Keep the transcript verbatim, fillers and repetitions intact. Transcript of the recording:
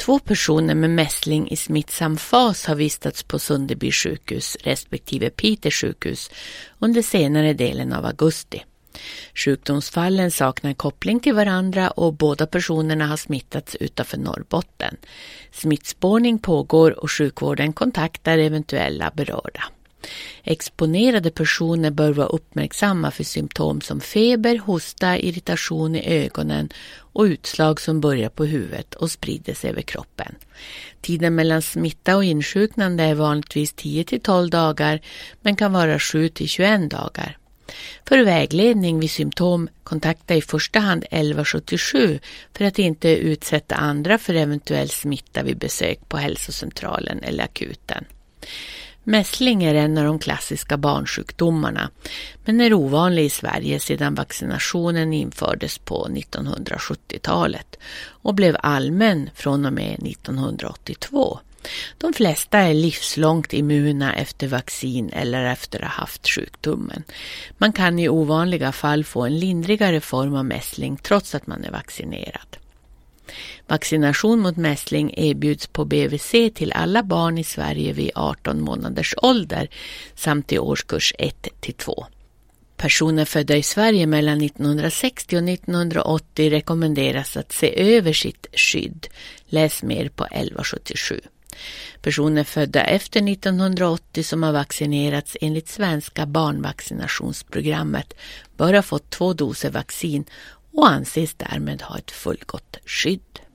Två personer med mässling i smittsam fas har vistats på Sunderby sjukhus respektive Piteå sjukhus under senare delen av augusti. Sjukdomsfallen saknar koppling till varandra och båda personerna har smittats utanför Norrbotten. Smittspårning pågår och sjukvården kontaktar eventuella berörda. Exponerade personer bör vara uppmärksamma för symptom som feber, hosta, irritation i ögonen och utslag som börjar på huvudet och sprider sig över kroppen. Tiden mellan smitta och insjuknande är vanligtvis tio till tolv dagar men kan vara sju till tjugoett dagar. För vägledning vid symptom kontakta i första hand elva sjuttiosju för att inte utsätta andra för eventuell smitta vid besök på hälsocentralen eller akuten. Mässling är en av de klassiska barnsjukdomarna men är ovanlig i Sverige sedan vaccinationen infördes på nittonhundrasjuttiotalet och blev allmän från och med nittonhundraåttiotvå. De flesta är livslångt immuna efter vaccin eller efter att ha haft sjukdomen. Man kan i ovanliga fall få en lindrigare form av mässling trots att man är vaccinerad. Vaccination mot mässling erbjuds på B V C till alla barn i Sverige vid arton månaders ålder samt i årskurs ett till två. Personer födda i Sverige mellan nittonhundrasextio och nittonhundraåttio rekommenderas att se över sitt skydd. Läs mer på elva sjuttiosju. Personer födda efter nittonhundraåttio som har vaccinerats enligt svenska barnvaccinationsprogrammet bör ha fått två doser vaccin och anses därmed ha ett fullgott skydd.